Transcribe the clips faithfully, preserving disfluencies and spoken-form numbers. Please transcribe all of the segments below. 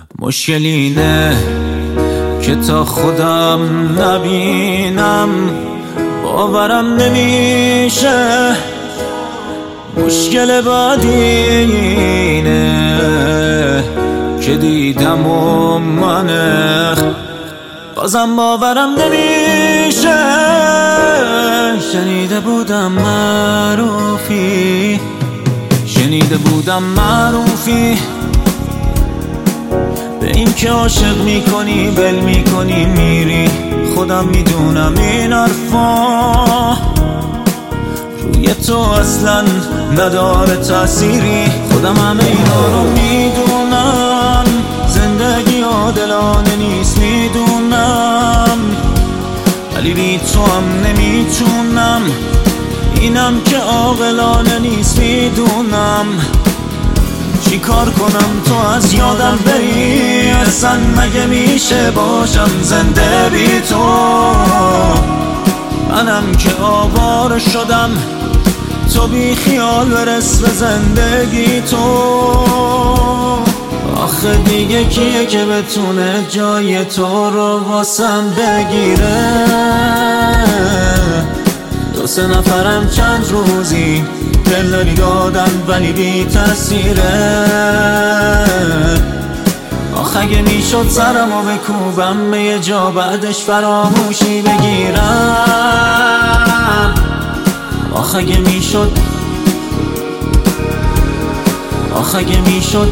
مشکل اینه که تا خودم نبینم باورم نمیشه. مشکل بعدی اینه که دیدم و منه بازم باورم نمیشه. شنیده بودم معروفی شنیده بودم معروفی به این که عاشق میکنی بل میکنی میری. خودم میدونم این حرفا روی تو اصلا نداره تأثیری. خودم همه اینا رو میدونم زندگی عادلانه نیست میدونم، ولی بی تو هم نمیتونم. اینم که عاقلانه نیست میدونم. چی کار کنم تو از یادم بری؟ اصلا مگه میشه باشم زنده بی تو؟ منم که آواره شدم تو بی خیال برس به زندگی تو. آخه دیگه کیه که بتونه جای تو رو واسم بگیره؟ دو سه نفرم چند روزی دلداری دادن ولی بی تأثیره. آخه اگه میشد سرمو بکوبم به یه جا بعدش فراموشی بگیرم. آخه اگه میشد آخه اگه میشد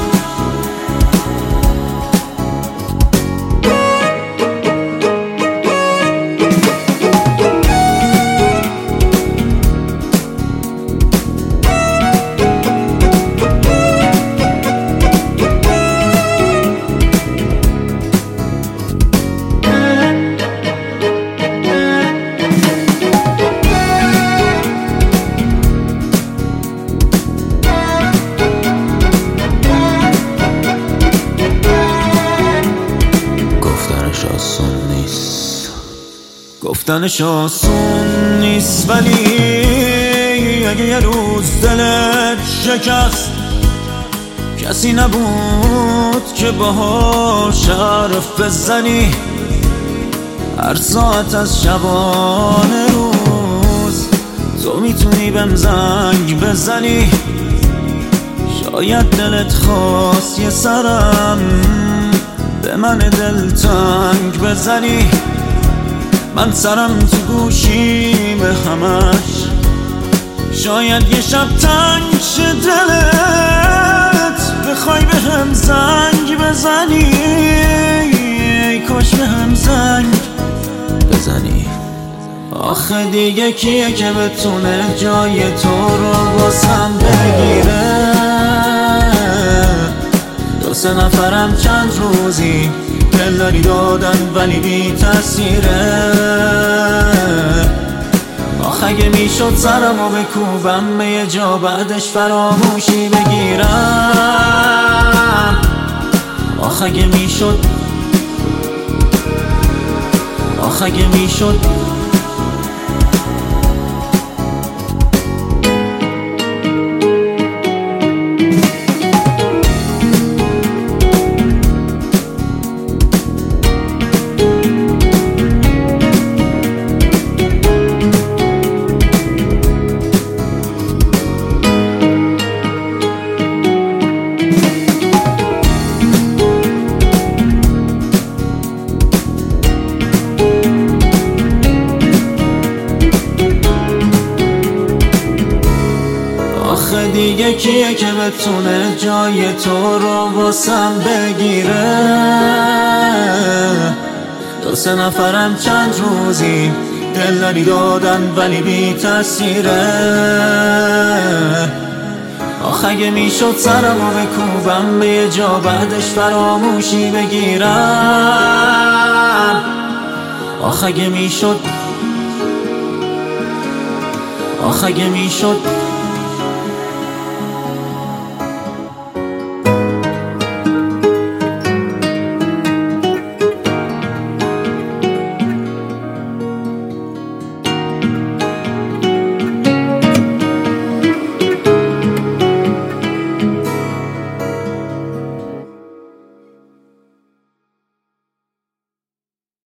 گفتنش آسون نیست، ولی اگه یه روز دلت شکست کسی نبود که باهاش حرف بزنی. هر ساعت از شبانه روز تو میتونی بهم زنگ بزنی. شاید دلت خواست یه سرم به من دلتنگ بزنی. من سرم تو گوشیم همش شاید یه شب تنگ شه دلت بخوای به هم زنگ بزنی. ای کاش به هم زنگ بزنی. آخه دیگه کیه که بتونه جای تو رو واسم بگیره؟ دو سه نفرم چند روزی دلداری دادن ولی بی تأثیره. آخه اگه میشد سرمو بکوبم به یه جا بعدش فراموشی بگیرم. آخه اگه میشد آخه اگه میشد دیگه کیه که بتونه جای تو رو واسم بگیره؟ دو سه نفرم چند روزی دلداری دادن ولی بی تأثیره. آخه اگه میشد سرمو بکوبم به یه جا بعدش فراموشی بگیرم. آخه اگه میشد آخه اگه میشد